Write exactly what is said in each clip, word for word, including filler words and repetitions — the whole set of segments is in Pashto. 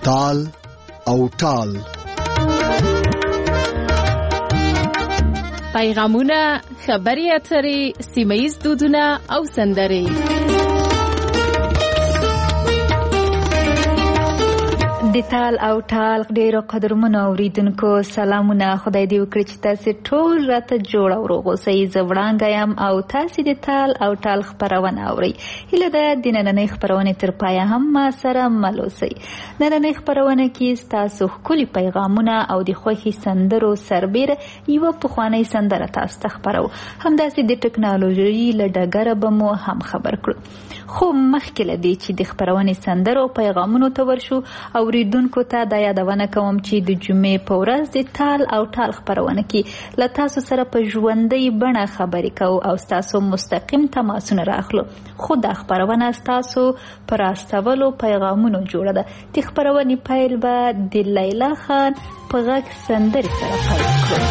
تال او ټال. پیغامونه، خبري اترې، سیمه‌ییز دودونه او سندرې. د تال او ټال ډیرو قدرمنو اوریدونکو سلامونه. خدای دې وکړي چې تاسو ټول راته جوړ او روغ اوسئ. زه وړانګه یم او تاسو د تال او ټال خپرونه اورئ. هیله ده د نننۍ خپرونې تر پایه هم ما سره مل اوسئ. نننۍ خپرونه کې ستاسو ښکلي پیغامونه او د خوښې سندرو سربیره یوه پخوانۍ سندره تاسو ته خپرو. همداسې د ټکنالوژۍ له ډګره به مو هم خبر کړو. خو مخکې له دې چې د خپرونې سندرو او پیغامونو ته ورشو، اوریدونکو ته دا یادونه کوم چې د جمعې په ورځ د تال او ټال خپرونه کې له تاسو سره په ژوندۍ بڼه خبرې کوو او ستاسو مستقیم تماسونه راخلو. خو دا خپرونه ستاسو پر استولو پیغامونو جوړه ده. د خپرونې پیل به د لیلا خان په غږ سندرې سره پیل کړو.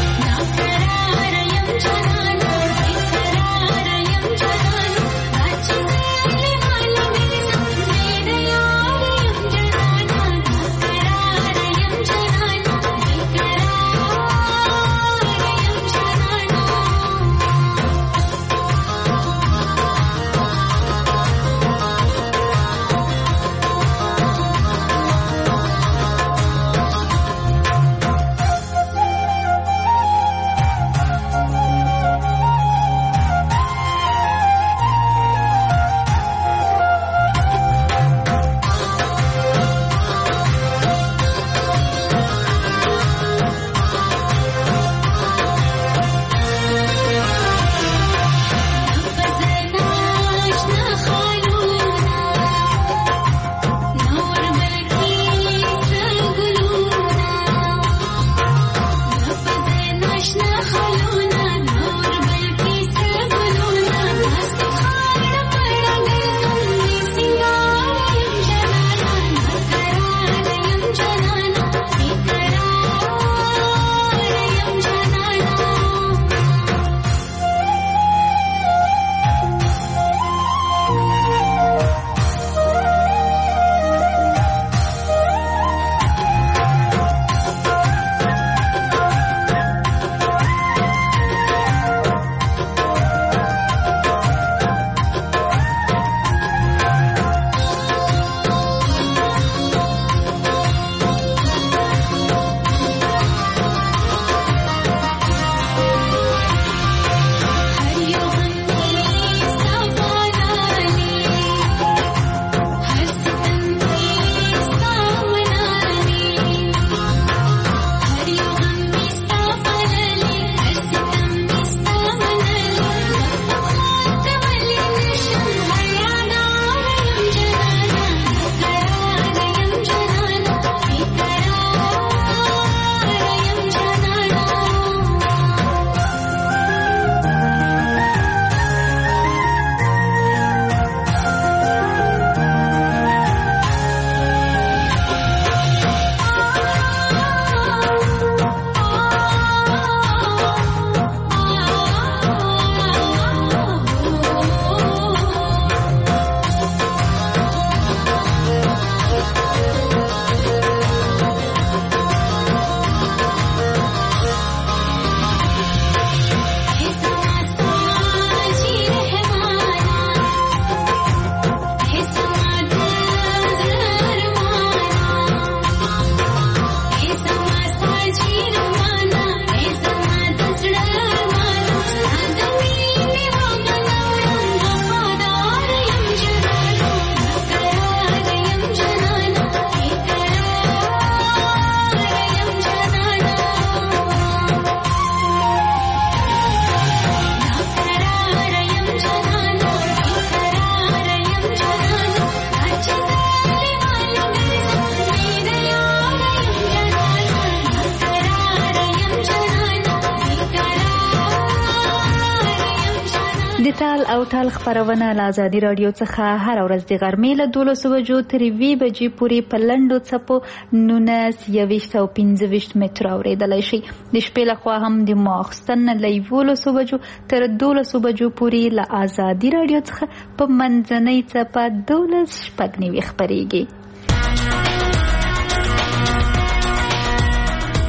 د تال او ټال خپرونه له آزادي راډیو څخه هر ورځ د غرمې له دولسو بجو تر یوې بجې پورې په لنډو څپو نولس، یوویشت او پنځه ویشت متره اورېدلی شي. د شپې لخوا هم د ماخستن له یولسو بجو تر دولسو بجو پورې له آزادي راډیو څخه په منځنۍ څپه دولس شپږ نوي خپرېږي.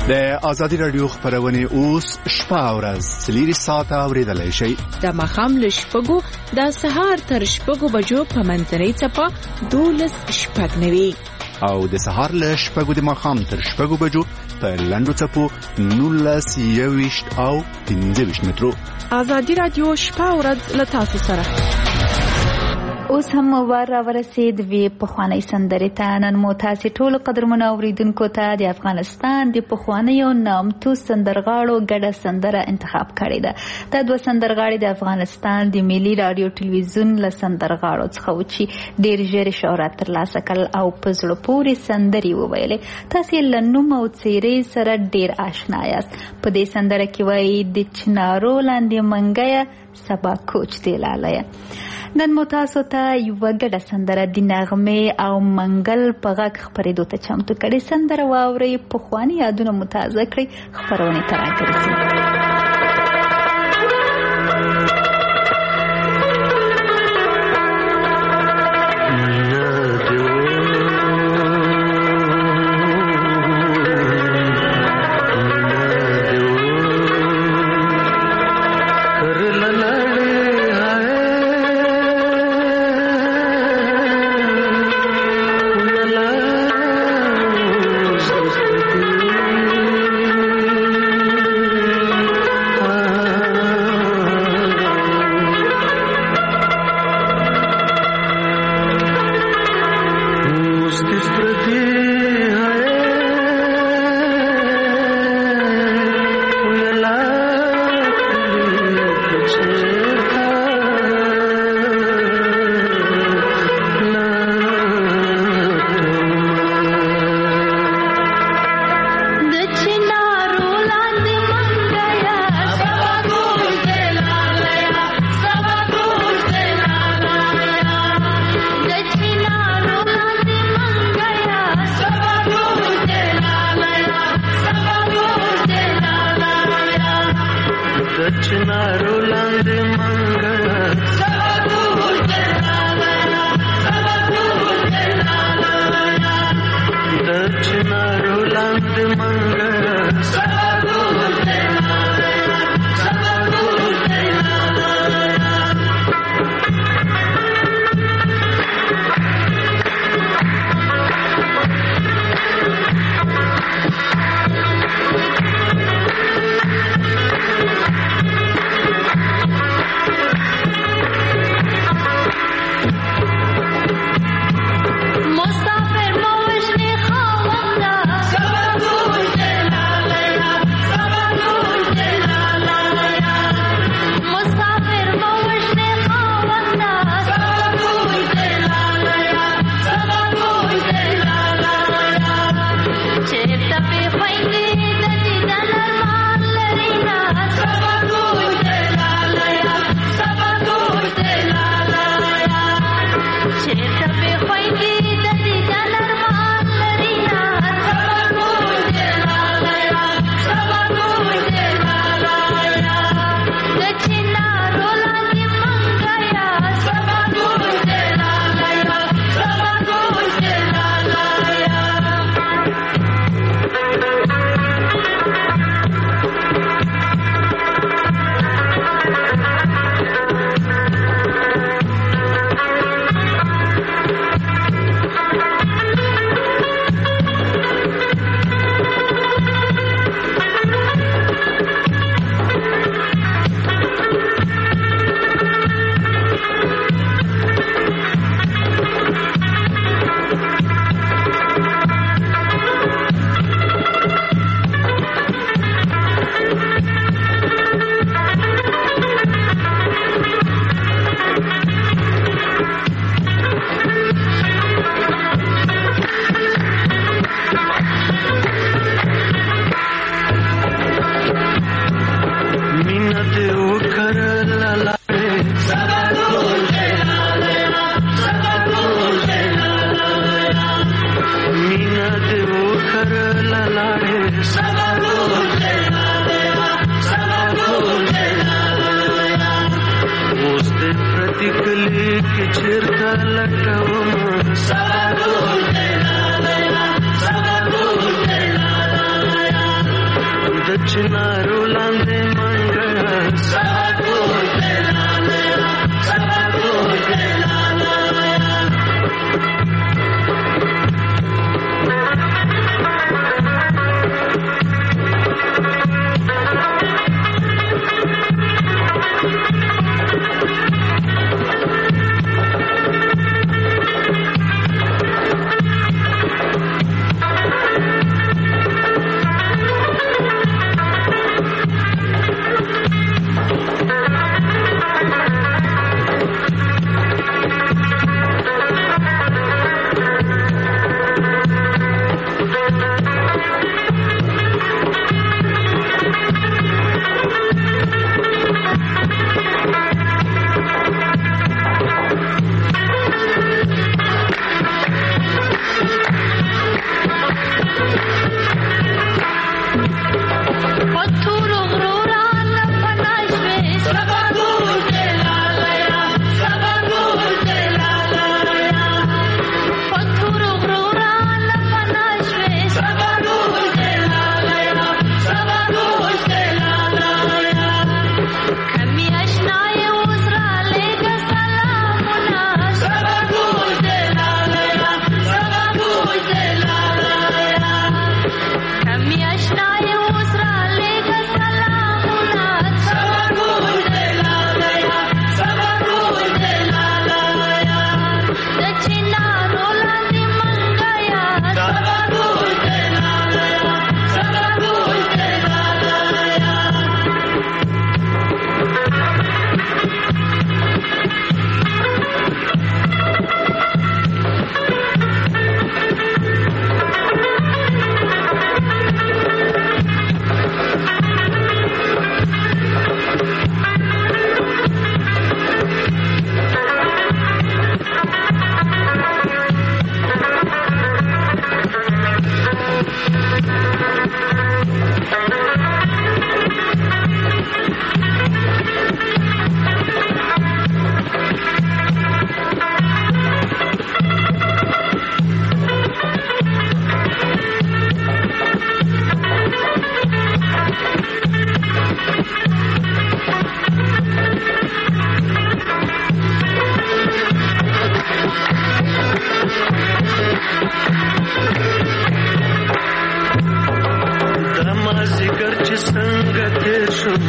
د ازادي رادیو خبرونه اوس شپه او ورځ سلیری ساعت اوریدلای شي د مخام له شپږو د سهار تر شپږو بجو په منځنۍ چپه دولس شپږ نوي او د سهار له شپږو د مخام تر شپږو بجو په لندو چپو نولس یويشت او پنځه ویشت مترو. ازادي رادیو شپه او ورځ له تاسو سره. اوس هم ور ورسید وی په خوانی سندرې ته نن مو تاسو ټول قدرمنو اوریدونکو ته د افغانستان د پخوانیو نامتو سندرغاړو ګډه سندره انتخاب کړې ده. دا دوه سندرغاړي د افغانستان د ملي رادیو ټلویزیون له سندرغاړو څخه و چې ډېر ژر شهرت ترلاسه کړل او په زړه پورې سندرې وویلې. تاسو له نوم او څېرې سره ډېر آشنا یاست. په دې سندره کې وایي د چنارو لاندې منګیه سبا کوچ دی لالیه. نن مو تاسو ته یوه ګډه سندره د نغمې او منګل په غږ خپرېدو ته چمتو کړې. سندره واورئ، پخواني یادونه مو تازه کړئ، خپرونې ته راګرځئ.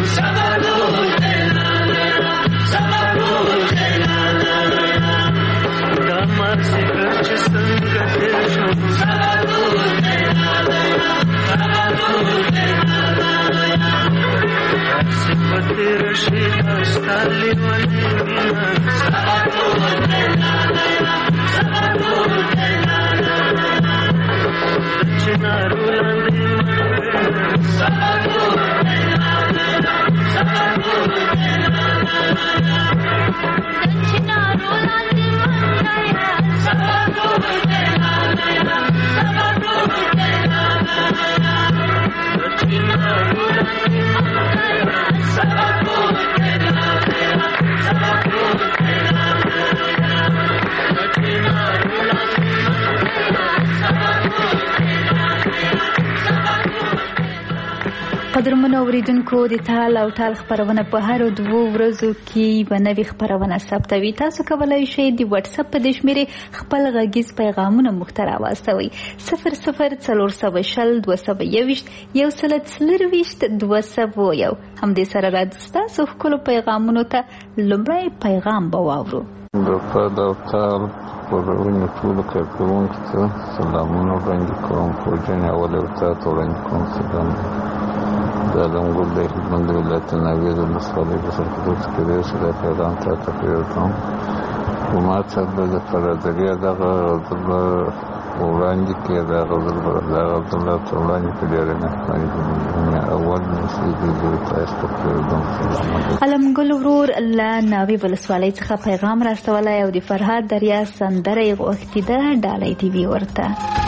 قدرمنو اوریدونکو د تال او ټال خبرونه په هر دوه ورځو کې به نوې خبرونه ثبتوي. تاسو کولی شئ د واتس اپ په دې شمیرې خپل غږیز پیغامونه موږ ته راواستوئ. صفر صفر څلور سوه شل دوه سوه یوویشت یو سل څلرویشت دوه سوه یو. همدې سره راځو ستاسو ښکلو پیغامونو ته لومړی پیغام به واورو. د تال او ټال خپرونې ټولو کارکوونکو ته سلامونه وړاندې کوم. پروژنې اول یو تا ته وړاندې کوم سلام د علمګل د هلمند ولایت ناوې د ولسوالۍ په سرحدو کې دی چې دا پیغام تا ته پرېږدم. خو ما ته به د برادرۍ دغه غزل وړاندې کړې. دا غزل به دا غزل راته وړاندې کړې. ډېره مهرباني. اول موسیقي زه تاسو ته پرېږدم. علمګل ورور له ناوې ولسوالۍ څخه پیغام راستولی او د فرهاد دریا سندره یې غوښتې ده. ډالۍ دې وي ورته.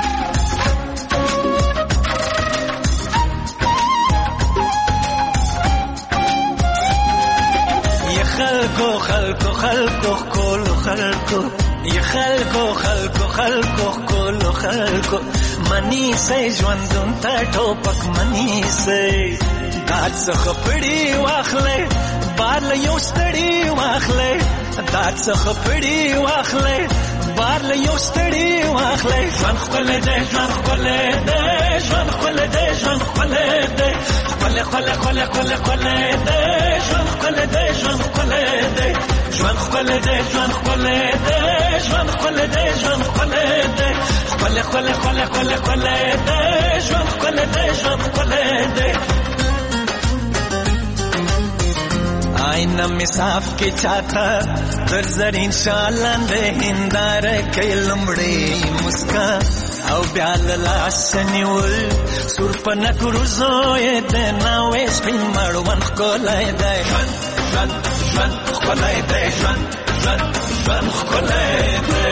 خلکو خلکو خلکو کولو خلکو یا خلکو خلکو خلکو کولو خلکو منی سي ژوندون ته ټوپک منی سي داد څخه پړی واخلې بار له یو ستړي واخلې داد څخه پړی واخلې بار له یو ستړي واخلې ژوند خپل دې ژوند خپل دې ژوند خپل دې ژوند خپل دې خپل خپل خپل خپل خپل دې ژوند خپل دې ژوند خپل دې ژوند خپل دې ژوند خپل دې ژوند خپل دې ژوند خپل دې خپل خپل خپل خپل خپل دې ژوند خپل دې ژوند خپل دې آئینه می صاف کی چاہتا در زرین شالان دے ہندار کئی لمڑی مسکا او بیال لاسنیول سور پنک روزوی دے ناویش پین مروان خکولائی دے جوان جوان جوان خکولائی دے جوان جوان جوان خکولائی دے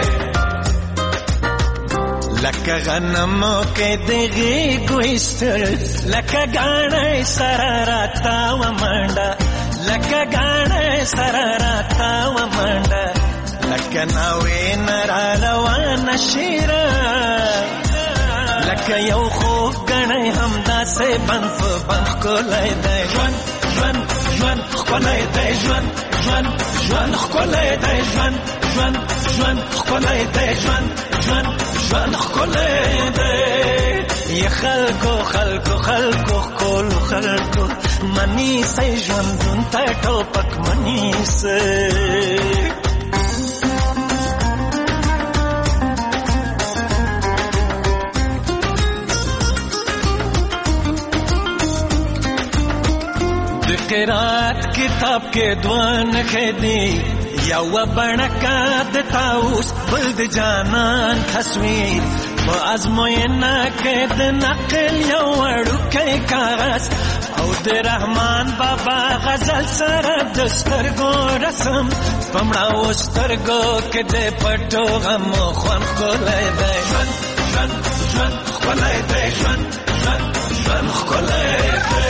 لکه غنمو کې دغې ګویستر لکه ګاڼی سره راته ومنډه لکه ګاڼی سره راته ومنډه لکه ناوې نه را روانه شیره لکه یو خوږ ګڼی همداسې بند په بند ښکلی دی ژوند ژوند ژوند ښکلی دی ژوند ژوند ژوند ښکلی دی ژوند ژوند ژوند ښکلی دی ژوند ژوند ژوند ښکلی دی یا خلکو خلکو خلکو ښکلو خلکو منیسئ ژوندون ته ټوپک منیسئ د قرات کتاب کې دوه نښې دي یو بڼکه د طاووس بل د جانان تصویر په ازموینه کې د نقل یو وړوکی کاغذ او د رحمان بابا غزل سره د سترګو رسم په مړاوو سترګو کې د پټو غمو خوند ښکلی دی ژوند ژوند ژوند ښکلی دی ژوند ژوند ژوند ښکلی دی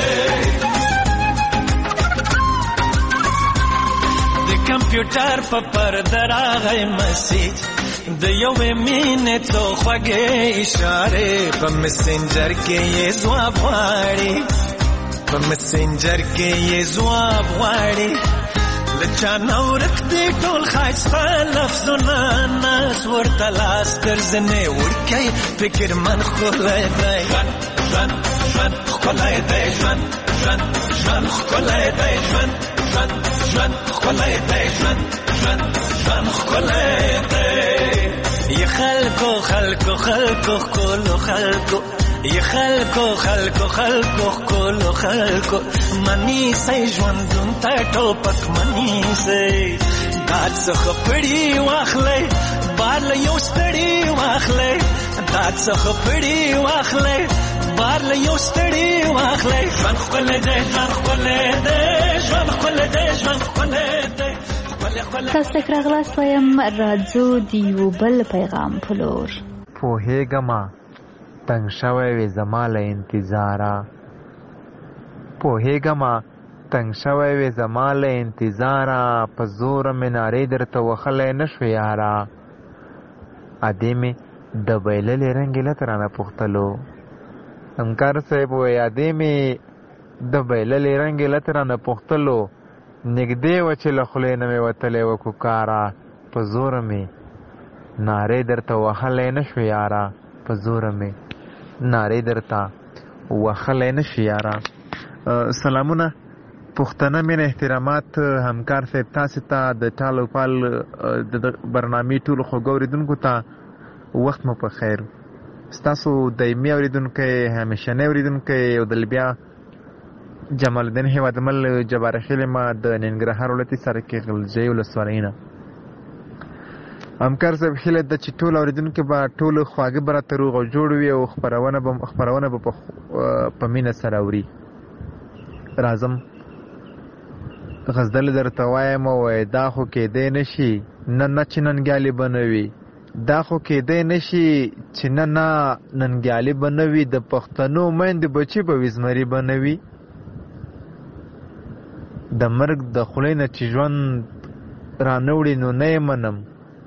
کمپیوټر په پرده راغی مسیج د یوې مینې څو خوږې اشارې په مسنجر کې یې ځواب غواړي په مسنجر کې یې ځواب غواړي لچانا ورکتی ټول خایسته لفظونه ناس ورته لاس ګرځنې ورکی فکر من ښکلی دی ژوند ژوند ژوند ښکلی دی ژوند ژوند ژوند ښکلی دی ژوند ژوند ژوند ښکلی دی ژوند ژوند ژوند ښکلی دی ی خلکو خلکو خلکو ښکلو خلکو ی خلکو خلکو خلکو ښکلو خلکو منیسئ ژوندون ته ټوپک منیسئ دا څخه پړي واخلئ بار له یو ستړي واخلئ دا څخه پړي واخلئ بار له یو ستړي واخلئ ژوند ښکلی دی ژوند ښکلی دی ژوند ښکلی دی ژوند ښکلی دی. تاسو ته راغلاست وایم راځو د یو بل پیغام په لور. پوهېږمه تنګ شوی وې زما له انتظاره پوهېږمه تنګ شوی وې زما له انتظاره په زوره مې نارې درته وهلی نه شو یاره ادې مې د بایللې رنګې لته رانه پوښتلو همکار صاحب وایي ادې مې د بایللې رنګې لته رانه پوښتلو نږدې وه چې له خولې نه مې وتلی وه کوکاره په زوره مې نارې درته وهلی نه شو یاره په زوره مې نارې درته وهلی نه شو یاره. سلامونه پښتنه مینه احترامات همکار صاحب تاسې ته د ټال او پال د برنامې ټولو خوږو اورېدونکو ته وخت مو په خیر. ستاسو دایمي اورېدونکی همیشنی اورېدونکی او د بیا جمال الدین هیوادمل جبار خیل ما د ننګرهار ولایتي سرکې غلجۍ ولسوالۍ نه. همکار صاحب هیله ده چې ټول اورېدونکي به ټولو خواږه به راته روغ او جوړ وي او خپرونه به خپرونه به په مینه سره اوري. راځم غزدل درته وایم وایي دا خو کېدی نه شي نه نه چې ننګیالي به نه وي دا خو کېدی نه شي چې نه نه ننګیالي به نه وي د پښتنو میندې بچي به وي زمري به نه وي د مرګ د خولې نه چې ژوند رانه وړي نو نه یې منم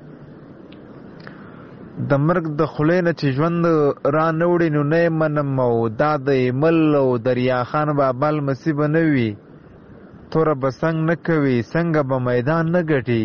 د مرګ د خولې نه چې ژوند رانه وړي نو نه یې منم او دا د ایمل او دریا خان بابا لمسي به نه وي توره به څنګ نه کوي څنګه به میدان نه ګټي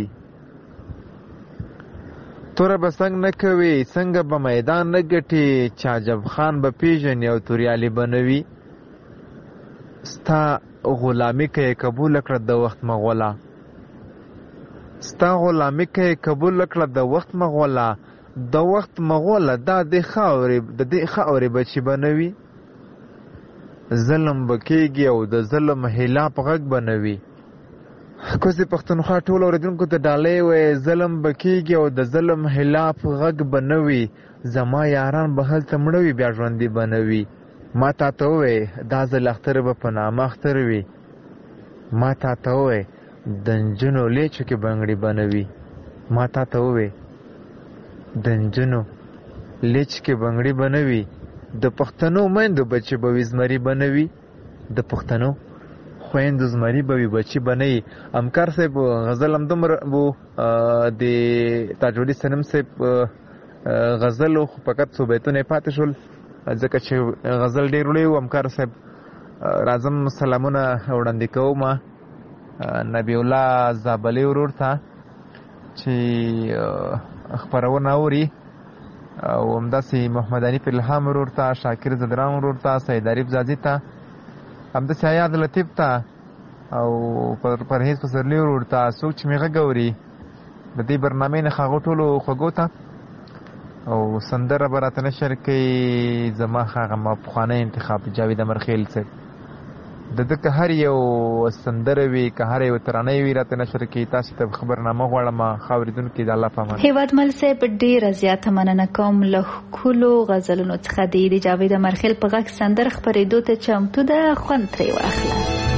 توره به څنګ نه کوي څنګه به میدان نه ګټي چې عجب خان به پیژني او توریالي به نه وي ستا غلامي که یې قبوله کړه د وخت مغوله ستا غلامي که یې قبوله کړه د وخت مغوله د وخت مغوله دا د خاورې د دې خاورې بچي به نه وي ظلم به کېږي او د ظلم خلاف غږ به نه وي. کوزې پښتونخوا ټولو اورېدونکو ته ډالۍ وایي ظلم به کېږي او د ظلم خلاف غږ به نه وي زما یاران به هلته مړه وي بیا ژوندي به نه وي. ما تا ته ووایي دا ځل اختر به په نامه اختر وي ما تا ته ووایي د نجونو لیچو کې بنګړي به نه وي ما تا ته ووایي د نجونو لیچ کې بنګړي به نه وي د پښتنو میندو بچي به وي زمري به نه وي د پښتنو خویندو زمري به وي بچي به نه وي. همکار صاحب غزل همدومره بو د تاجودي سنم صاحب غزل خو فقط څو بیتونه یې پاتې شول ځکه چې غزل ډېر لوی و. همکار صاحب راځم سلامونه وړاندې کوم نبی الله زابلي ورور ته چې خپرونه اوري او همداسې محمد حنیف الهام ورور ته شاکر زدران ورور ته سید عریف زازي ته همداسې حیات لطیف ته او پرهیز پسرلي ورور ته څوک چې مې غږ اوري د دې برنامې نه هغو ټولو خوږو ته او سندره به راته نشر کوي زما هغه ما پخوانی انتخاب جاوید امرخیل صاحب د ده که هر یو سندره وي که هر یو ترانه وي راته نشر کوي تاسو ته خبرنامه غواړم ښه اورېدونکي د الله په امان. هیوادمل صاحب ډېره زیاته مننه کوم له ښکلو غزلونو څخه دی د جاوید امرخیل په غږ سندره خپرېدو ته چمتو ده خوند ترې واخله.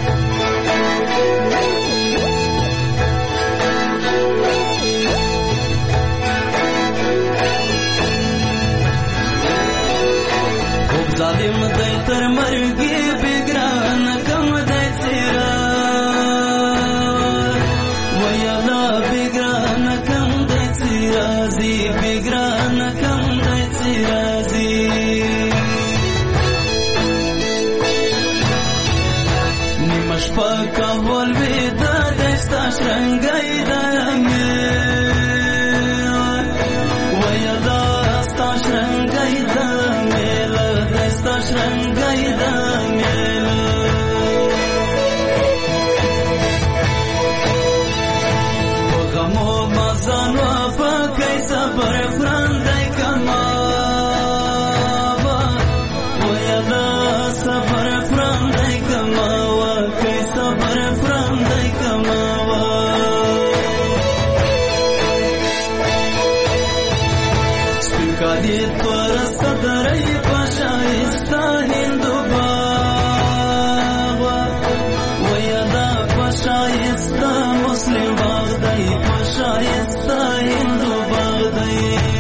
ظالم دی تر مرګي بګران کم دی سیرا ویلا بګران کم دی سیرا زی بګران کم دی سیرا زی نیمش پاکا ول ودا دستا شای کدی تور صدرای پشایستا هندو باغ ویدا پشایستا مسلم باغ دی پشایستا هندو باغ دی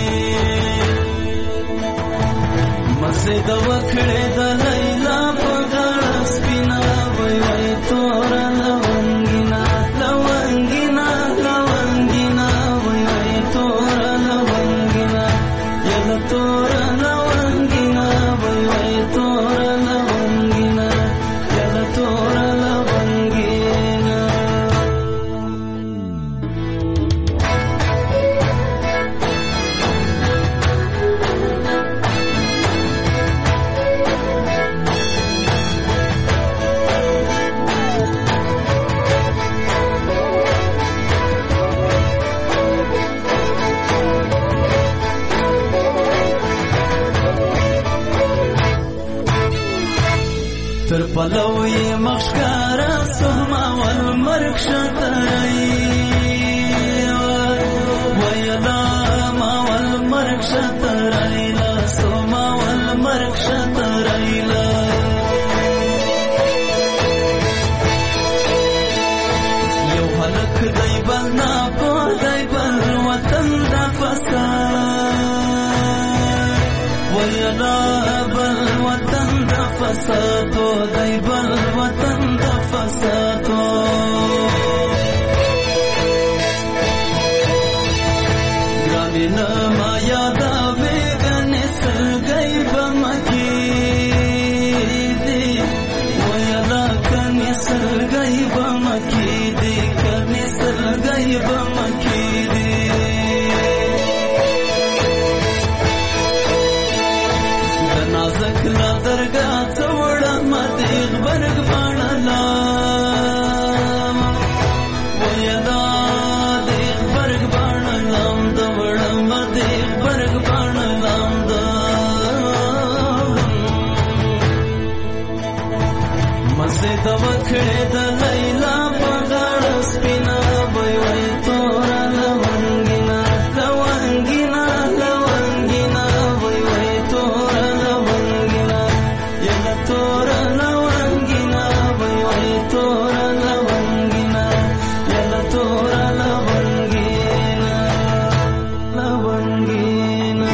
مسجد وکړه د لیلا په غاړه سپینا وای وای تور لونګینا لونګینا لونګینا وای وای تور لونګینا یلا تور لونګینا وای وای تور لونګینا یلا تور لونګینا تر پلوی مخشکارا سهما والمرک شترئی ویلا ما والمرک شترئی لا سهما والمرک شترئی لا یو حلق دی بل ناپو دی بل وطن دا فساد ویلا بل وطن دا فسادو دی بل وطن دا فسادو گرامی نما یادا بیگن سلگئی بمکی دی ویلا کنی سلگئی بمکی دی کنی سلگئی بمکی دی نازک لا درگاہ چوڑا مدیغ برگ بانا ویدا دیغ برگ بانا لام دوڑا مدیغ برگ بانا لام دوڑا مسجد وکھڑے دا لیلا پغاڑ سپینا وی وی تورا لونگینا لونگینا لونگینا وی وی تورا لونگینا یلا تورا لونگینا وی وی تورا لونگینا یلا تورا لونگینا لونگینا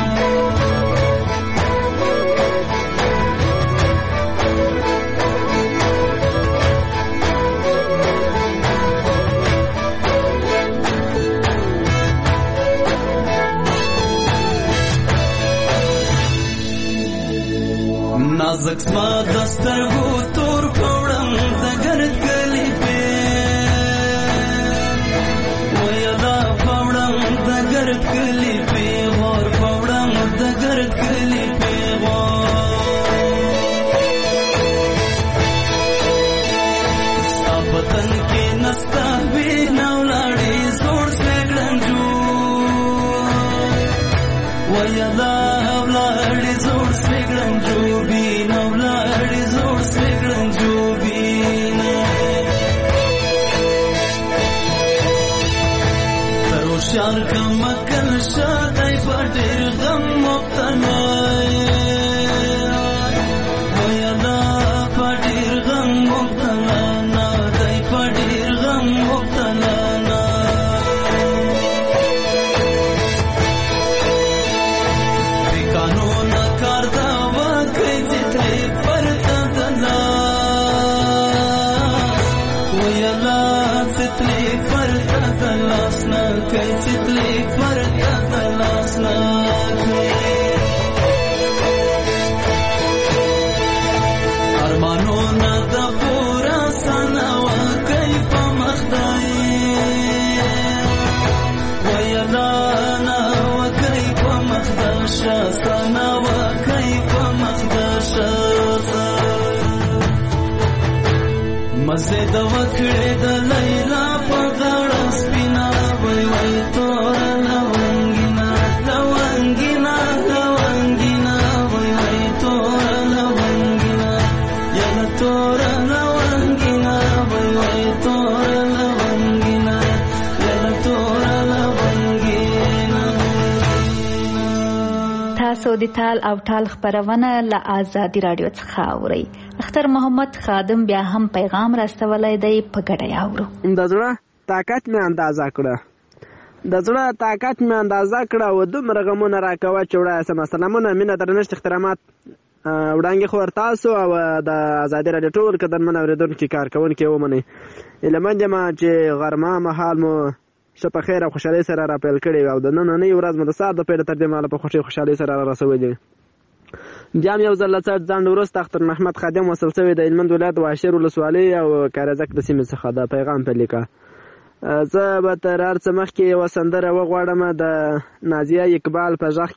نازک سما دسترگو تور پوڑم دگرد گلی پی ویلا پوڑم دگرد گلی پی غور پوڑم دگرد گلی پی غور ستا بطن کی نستا بی نولاڑی زور سیگڑن جو ویلا اولاڑی زور سیگڑن جو بی نولاڑی زور سیگڑن جو بی ترو شار کا مکل شادائی پاٹیر غم مبتنائی ویلا پاٹیر غم مبتنانا دائی پاٹیر غم مبتنانا قانون کار دا واقعی جتلی پرتا دلا ویلا جتلی پرتا دلاسنا کئی جتلی پرتا دلاسنا ارمانو نا دا پورا سانا واقعی پا مخدائی ویلا نا واقعی پا مخداشا سانا واقعی پا مخداشا مسجد وکړه د لیلا په غاړه سپینا وای وای تور لونګینا لونګینا لونګینا وای وای تور لونګینا یلا تور لونګینا وای وای تور لونګینا یلا تور لونګینا تاسو د تال او ټال خبرونه له آزادي رادیو څخه اورئ. اختر محمد خادم بیا هم پیغام راستولی دی، په ګډه یې اورو. د زړه طاقت مې اندازه کړه د زړه طاقت مې اندازه کړه و دومره غمونه راکوه چې وړایه سمه. سلامونه، مینه، درنښت، احترامات وړاندې خور تاسو او د آزادي رادیو ټول قدرمن اورېدونکي کارکوونکي ومنئ. هیلهمند یم چې غرمه مهال مو ښه په خیر او خوشحالۍ سره راپیل کړې وي او د نننۍ ورځ مو د سهار د پیل تر دې مهاله په خوښۍ خوشحالۍ سره را رسولې وي. بیا هم یو ځل له څټ ځنډ وروسته اختر محمد خادم وصل شوی د هلمند ولایت واشیر ولسوالۍ او کارزک د سیمې څخه د پیغام په لیکه. زه به تر هر څه مخکې یوه سندره وغواړم د نازیه اقبال په غږ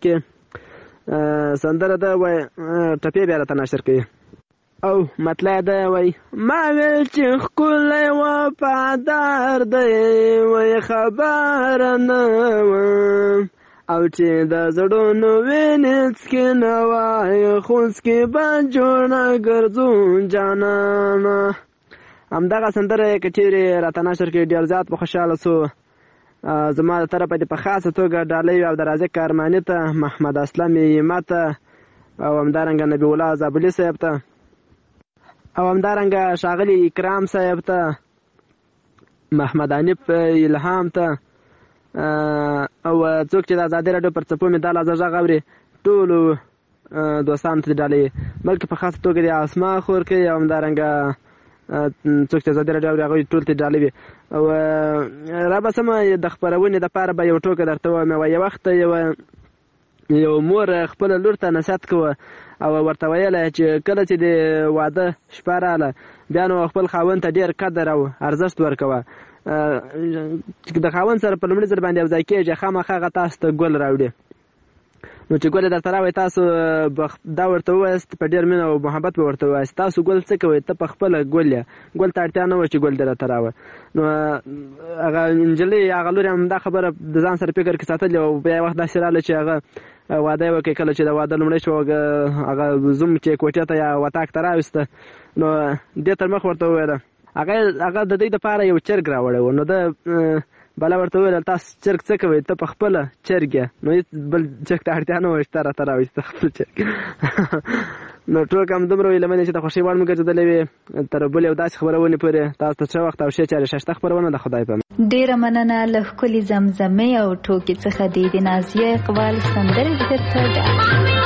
کې. سندره ده وایي ټپې بیا راته نشر کوي او مطلع ده وایي ما ویل چې ښکلی وفادار دی وایي خبره نه وم او چې د زړونو وینې څکې نه وایي خو څکې به جوړه ګرځو جانانه. همدغه سندره یې که چیرې راته نشر کړي ډېر زیات به خوشحاله سو. زما د طرفه دې په خاصه توګه ډالۍ او د رازق ارماني ته، محمد اسلم یما ته او همدارنګه نبی الله زابلي صاحب ته او همدارنګه ښاغلي اکرام صاحب ته، محمد حنیف الهام ته او څوک چې د ازادي راډیو پر څپو مې دا لازه غږ اوري ټولو دوستانو ته ډالۍ، بلکې په خاصه توګه د اسما خورکۍ او همدارنګه څوک چې ازادي راډیو اوري هغوی ټول ته ډالۍ وي. او را به سمه د خپرونې دپاره به یو ټوکه درته ووایم. یو وخت یوه یو مور خپله لور ته نصیحت کوه او ورته ویله چې کله چې د واده شپه راغله بیا نو خپل خاوند ته ډېر قدر او ارزښت ورکوه. چې د خاوند سره په لومړي ځل باندې یو ځای کېږي خامخا هغه تاسو ته ګل راوړي. نو چې ګل یې درته راوړي تاسو دا ورته ووایاست په ډېر مینه او محبت به ورته ووایاست تاسو ګل څه کوئ، ته په خپله ګل یې، ګل ته اړتیا نه وه چې ګل دې راته راوړه. نو هغه نجلۍ هغه لور هم دا خبره د ځان سره فکر کې ساتلې او بیا یو وخت داسې راغله چې هغه واده یې وکړي. کله چې د واده لومړی شوه هغه زوم چې کوټې ته یا وطاق ته راویسته نو دې تر مخ ورته وویله هغه د دوی دپاره یو چرګ راوړی و. نو ده بله ورته وویل تاسو چرګ څه کوئ، ته په خپله چرګ یې، نو هېڅ بل چرګ ته اړتیا نه وه چې ته راته راوایسته خپل چرګ. نو ټول هم دومره هیله مند چې د خوښۍ وړ مو ګرځېدلی وي. تر بل یو داسې خبرونې پورې تاسو ته ښه وخت او ښې چارې ښایسته خپرونه د خدای په امان. ډېره مننه له ښکلې زمزمې او ټوکې څخه دې د نازیه اقبال سندرې ذکر ته ډالۍ.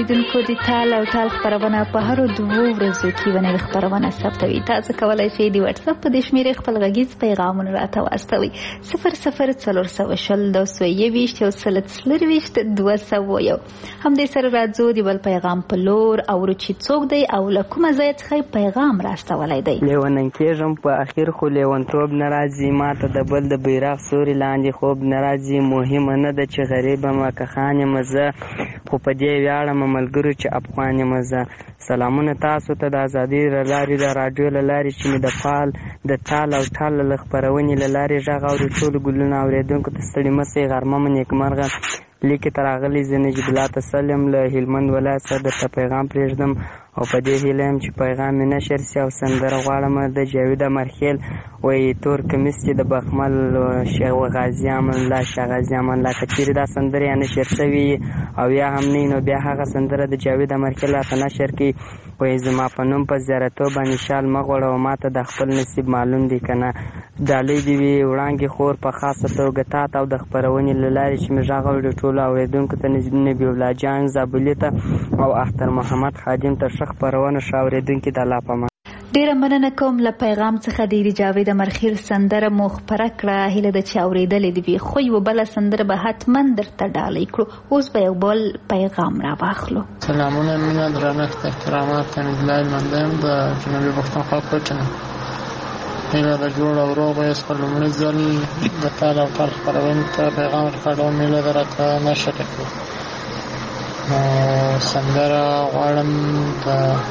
اوریدونکو د تال او تال خپرونه په هرو دوو ورځو کې ونې خپرونه ثبتوي. تاسو کولی شئ د واتس اپ په دې شمیرې خپل غږیز پیغامونه راته واستوئ. صفر صفر څلور سوه شل دوه سوه یوویشت یو سل څلرویشت دوه سوه یو. همدې سره راځو د بل پیغام په لور اورو چې څوک دی او له کومه ځایه څخه پیغام راستولی دی. لیونی کېږم په اخر خو لیونتوب نه راځي، ماته د بل د بیرغ سوري لاندې خوب نه راځي. مهمه نه ده چې غریب یم که خان یم زه، خو په دې ویاړم ملګرو چې افغان یم زه. سلامونه تاسو ته د ازادۍ له لارې د راډیو له لارې چې مې د فال د تال او ټال له خپرونې له لارې غږ اوري. ټولو ګلونه اورېدونکو ته ستړي مه شئ، غرمه مو نیکمرغه. لیکې ته راغلی زه نجیب الله تسل یم له هلمند ولایت څخه درته پیغام پرېږدم او په دې هیله یم چې پیغام مې نشر شي. او سندره غواړم د جاوید امرخیل وایي تور کمیس چې د بخمل شیخ غازي امان الله شاه غازي امان الله که چیرې دا سندره یا نشر شوي او یا هم نه نو بیا هغه سندره د جاوید امرخیل راته نشر کړي. وایي زما په نوم په زیارتو باندې شال مه غوړوه، ما ته د خپل نصیب معلوم دی که نه. ډالۍ دې وي وړانګې خور په خاصه توګه تا ته او د خپرونې له لارې چې مې غږ اوري ټولو اورېدونکو ته نبي الله جان زابلي ته او اختر محمد خادم ته ښه خپرونه ښه اورېدونکي د الله په امان. ډیره مننه کوم له پیغام څخه د جاوید امرخیل سندره مو خپره کړه. هیله ده چې اورېدلې دې وي، خو یوه بله سندره به حتما درته ډالۍ کړو. اوس به یو بل پیغام را واخلو. سلامونه، مینه، درنښت، احترامات. نجلای لمنده یم د جنوبي پښتونخوا کوټنه. هیله ده جوړ او روغ به یاست. په لومړي ځل د تال او تال خپرونې ته پیغام ورکړم، هیله ده راته نشر کړي. سندره غواړم د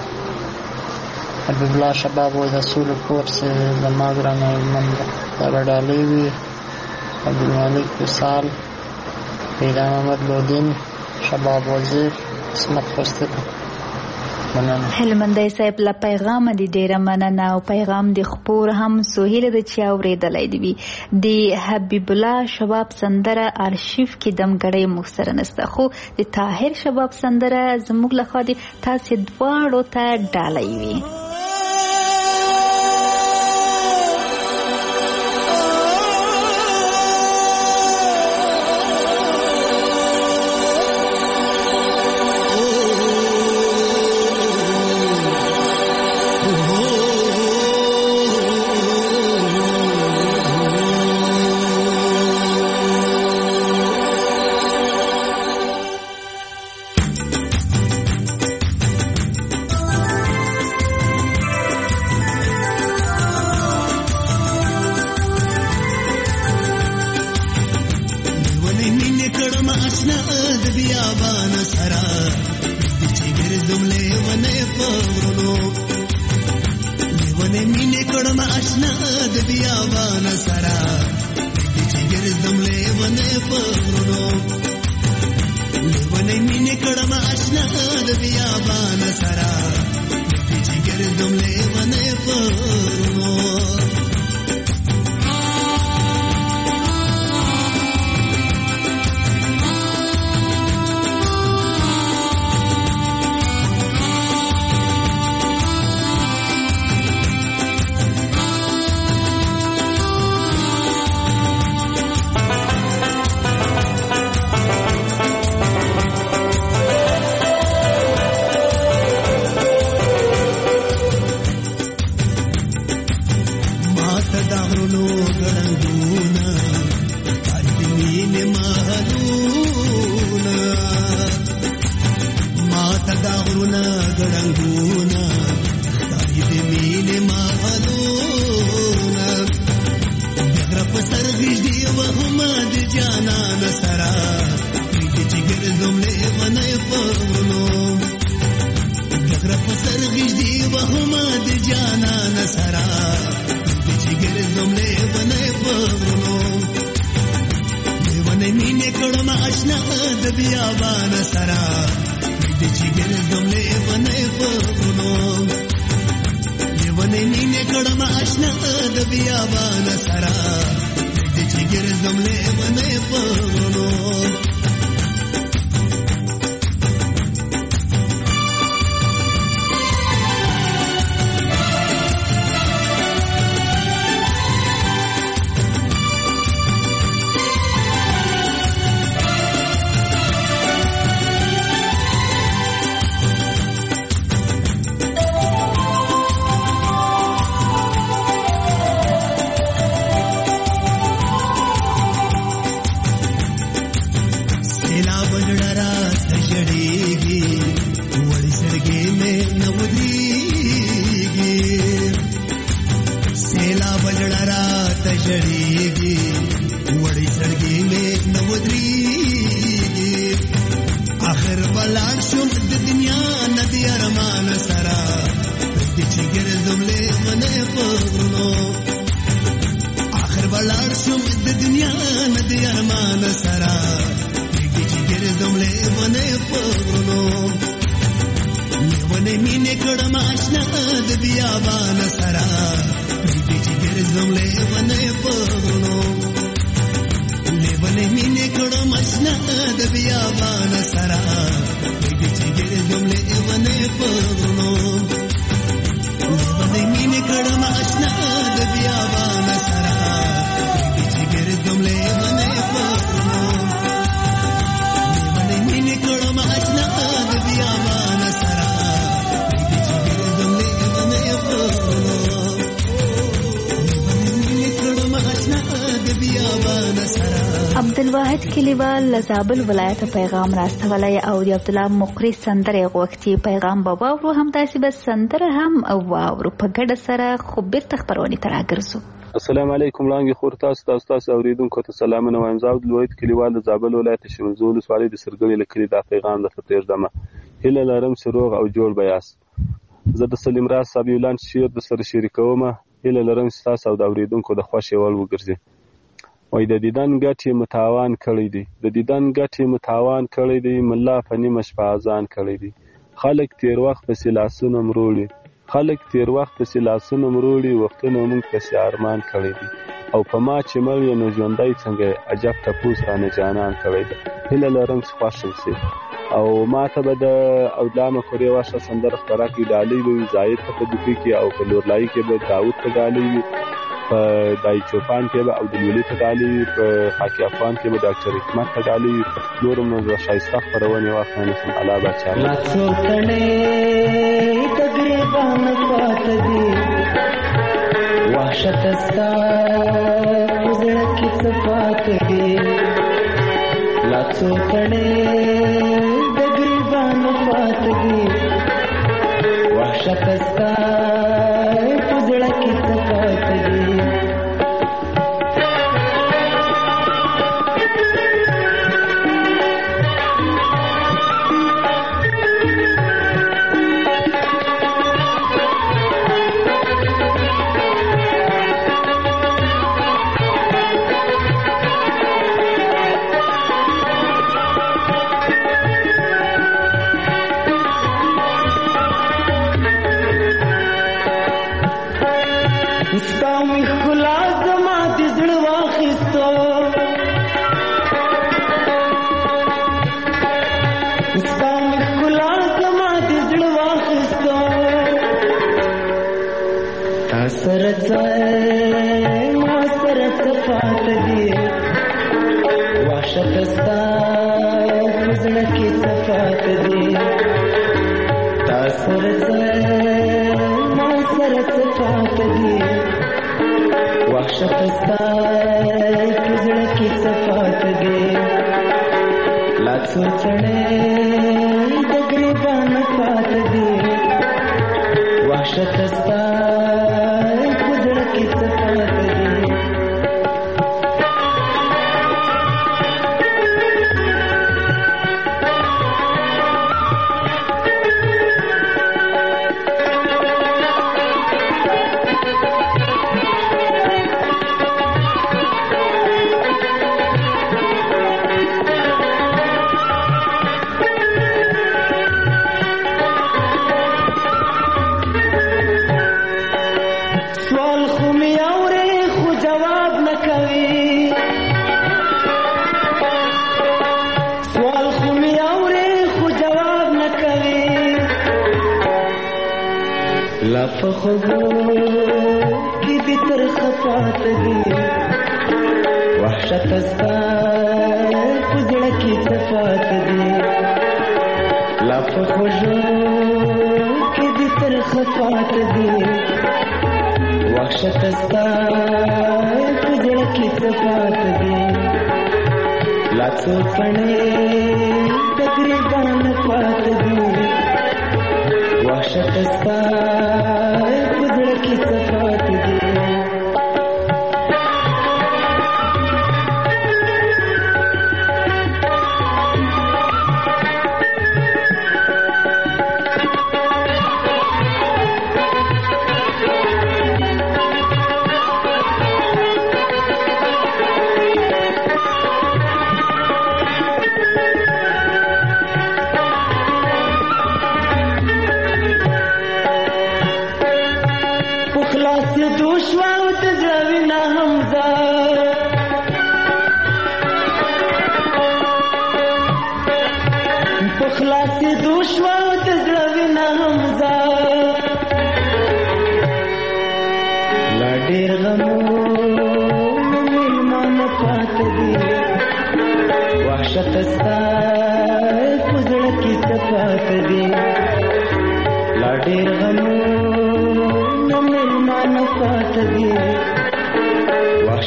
حبیب الله شباب وایي د سولې کور چې زما ګرانه هلمند ده. دا به ډالۍ وي. عبدالمالک وصال، پیدا محمد لودین، شباب وزیر، اسمت خوستی. هلمندی صاحب له پیغام دی ډیره مننه او پیغام دی خپور هم سهیله د چې اورېدلی دی وي. د حبیب الله شباب سندره ارشیف کې دمګړی موږ سره نسته، خو د طاهر شباب سندره زموږ لخوا دی تاسې دواړو ته ډالۍ وي. جړېږي وړې سړګې مې نه ودرېږي آخر بلاړ شم د دنیا نه د ارمان سره پرېږدي چې ګرځم لیونی په غرونو آخر بلاړ شم د دنیا نه د ارمان سره پرېږدي چې ګرځم لیونی په غرونو لیونی مینې کړم اشنا د بیابان سره پرېږدي چې ګرځم لیونی په غرونو لیونی مینې کړم اشنا د بیابان سره پرېږدي چې ګرځم لیونی په غرونو لیونی مینې کړم اشنا د بیابان سره پرېږدي چې ګرځم لیونی په غرونو لیونی مینې کړم اشنا د بیابان سره پرېږدي چې ګرځم لیونی په غرونو لیونی مینې کړم اشنا د بیابان سره. عبدالواحد کلیوال له زابل ولایته پیغام راستولی او د عبدالله مقری سندرې غوښتي. پیغام به واورو، همداسې به سندره هم واورو په ګډه سره. خو بیرته خپرونې ته راګرځو. السلام علیکم لاندې خور تاسو تاسو تاسو اوریدونکو ته سلامونه وایم. زه عبدالواحد کلیوال د زابل ولایت شمولزو ولسوالۍ د سرګړي له کلي دا پیغام درته پرېږدم. هیله لرم چې روغ او جوړ به یاست. زه د سلیم راز صاحب یو لاند شعر درسره شریکوم. هیله لرم چې تاسو او د اوریدونکو د خوښې وړ وګرځي. وای د دیدن ګټې متاوان کړی دی، د دیدن ګټې متاوان کړی دی، ملا په نیمه شپه اذان کړی دی. خلک تیر وخت پسې لاسونه مروړي، خلک تیر وخت پسې لاسونه مروړي، وختونه موږ پسې ارمان کړی دی. او په ما چې مړ یې نو ژوندی څنګه عجب ټپوس رانه جانان کړی دی. هیله لرم چې خوښ شي. او ما ته به د اودلامه کورې واشه سندره خپره کړي. ډالۍ به وي زاید ته په دوکۍ کې، او په لورلایي کې به داود ته ډالۍ وي، په دای چوپان کې به عبدالولي ته ډالۍ وي، په خاکي افغان کې به ډاکټر حکمت ته ډالۍ وي. نورم نو زه ښایسته خپرونې واخلم. الله باچا لا څو تڼۍ د ګریبان پاته دي، وحشت ستا په زړه کې څه پاته دي. لا څو تڼۍ د ګریبان پاته دي، وحشت ستا په زړه کې څه پاته دي.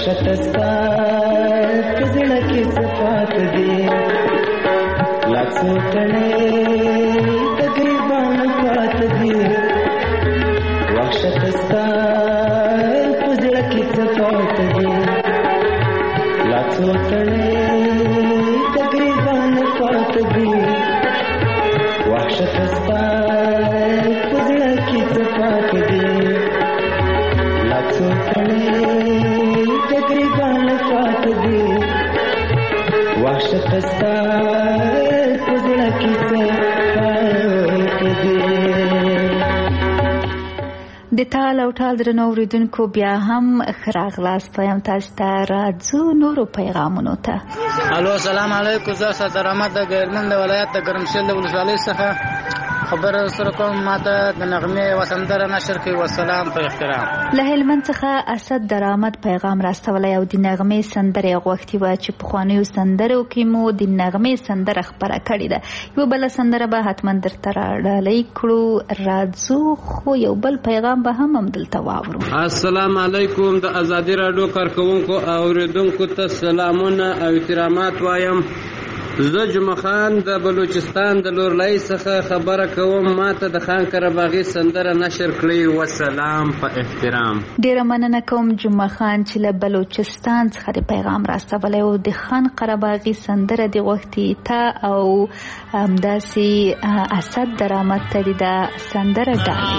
وحشت ستا په زړه کې صفات دي لا څو تڼۍ د ګریوان پات دي وحشت ستا په زړه کې صفات دي لا څو تڼۍ د ګریوان پات دي وحشت ستا په زړه کې صفات دي لا څو تڼۍ د ګریوان پات دي وحشت ستا په زړه کې صفات دي. د تال او ټال درنو اوریدونکو بیا هم ښه راغلاست وایم تاسو ته راځو نورو پیغامونو ته. الو السلام علیکم. زه صدر احمد د ګرمن د ولایت د ګرمسل د ولسوالۍ څخه خبر سره کوم. ماته د نغمې وسندره نشر کوي. والسلام په احترام. له هلمند څخه اسد درآمد پیغام راستولی او د نغمې سندره غوښتي وه چې پخوانیو سندرو کې مو د نغمې سندره خپره کړې ده. یو بله سندره به حتما درته راډالۍ کړو. راځو خو یو بل پیغام به هم همدلته واورو. السلام علیکم. د ازادي راډیو کارکوونکو او اوریدونکو ته سلامونه او احترامات وایم. زه جمعه خان د بلوچستان د لورلۍ څخه خبره کوم. ماته د خان قرباغي سندره نشر کړئ. والسلام په احترام. ډیره مننه کوم جمعه خان چې له بلوچستان څخه د پیغام راستولی او د خان قرباغي سندره د غوښتي ته او همداسې اسد درآمد ته د سندره ډالۍ.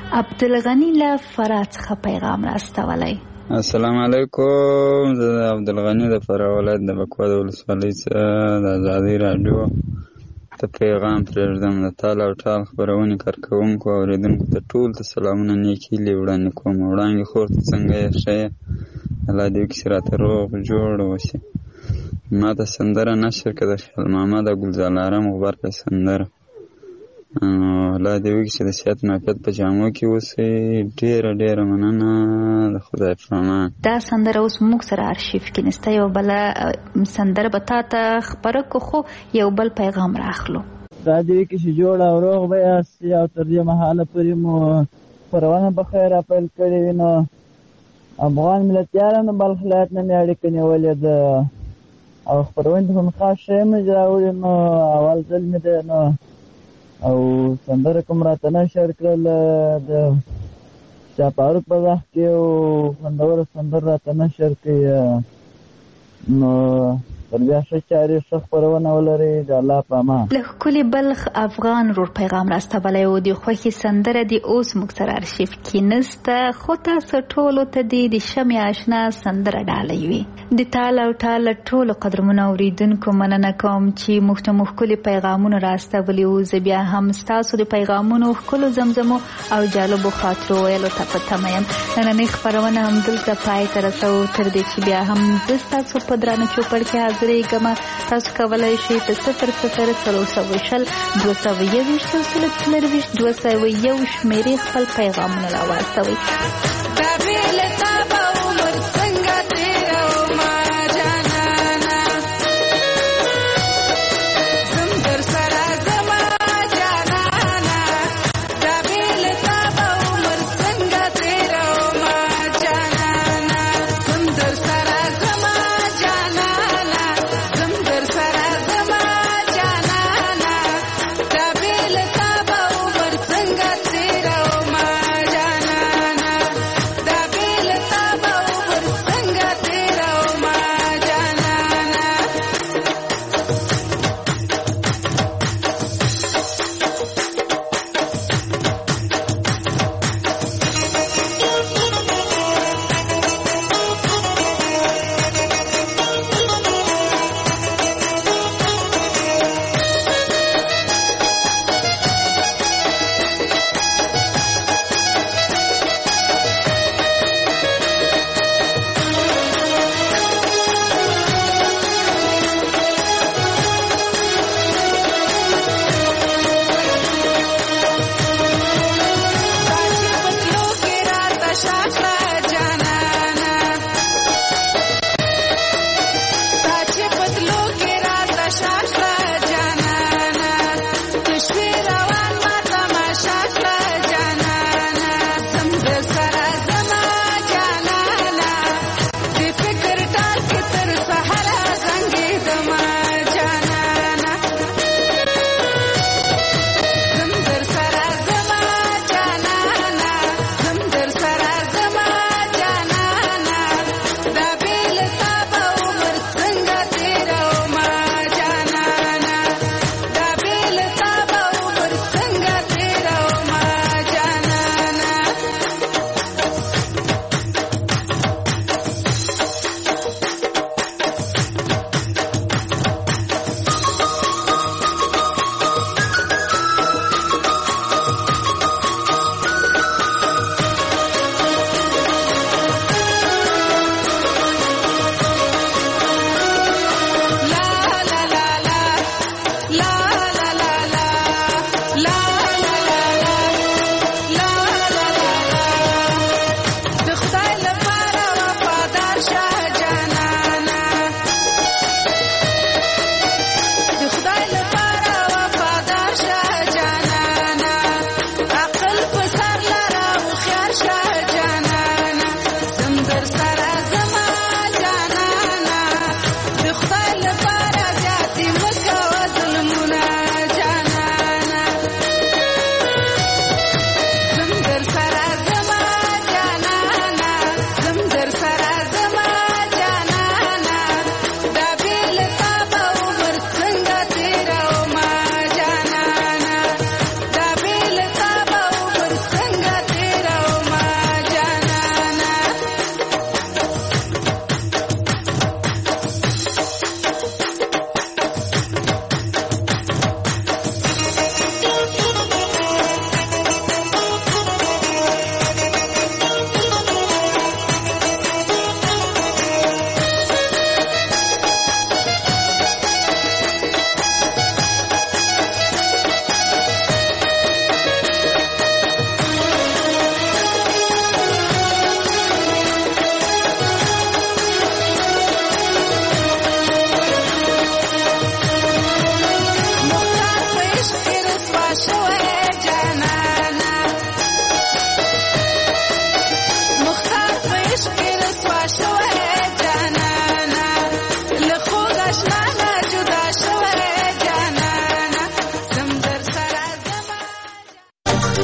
عبدالغني له فراه څخه پیغام راستولی. السلام علیکم. زه د عبدالغني د فراه ولایت د بکوا د ولسوالۍ څخه د ازادۍ راډیو ته پیغام پرېږدم. د تال او ټال خپرونې کارکوونکو او اورېدونکو ته ټول ته سلامونه نیکې هیلې وړاندې کوم. وړانګې خور ته څنګه یې؟ ښه یې؟ الله دې وکړي چې راته روغ جوړ اوسې. ما ته سندره نشر کړه د خیال محمد او ګلزار غبرګه سندره. الله دې وکړي چې د صحت معافیت په جامو کې اوسئ. ډېره ډېره مننه. د خدای په امان. دا سندره اوس موږ سره ارشیف کې نسته. یو بله سندره به تا ته خپره کړو، خو یو بل پیغام راخلو. دا دې وکړي چې جوړ او روغ به یاستئ او تر دې مهاله پورې مو خپرونه په خیر راپیل کړې وي. نو افغان ملتیانو بلخ ولایت نه مې اړیکه نیولې ده او خپرونې ته هم خاص شی مې راوړي. نو اول ځل مې ده نو او سندره کوم راته نشر کړل د شاه فاروق په وخت کې او خوندوره سندره راته نشر کړي. نو تر بیا ښه چارې ښه خپرونه ولرئ. د الله په امان. له ښکلي بلخ افغان ورور پیغام راستولی و. د خوښې سندره دې اوس موږ سره ارشیف کې نسته، خو تاسو ټولو ته دې د شمې اشنا سندره ډالۍ وي. د تال او ټال ټولو قدرمنو اورېدونکو مننه کوم چې موږ ته مو ښکلي پیغامونه راستولي وو. زه بیا هم ستاسو د پیغامونو ښکلو زمزمو او جالبو خاطرو ویلو ته په تمه یم. نننۍ خپرونه همدلته پای ته رسوو. تر دې چې بیا هم زه ستاسو په درانه چوپړ کې حاضرېږم. تاسو کولی شئ په صفر صفر څلور سوه شل دوه سوه یوویشت او سل څلرویشت دوه سوه یو شمېرې خپل پیغامونه راواستوئ.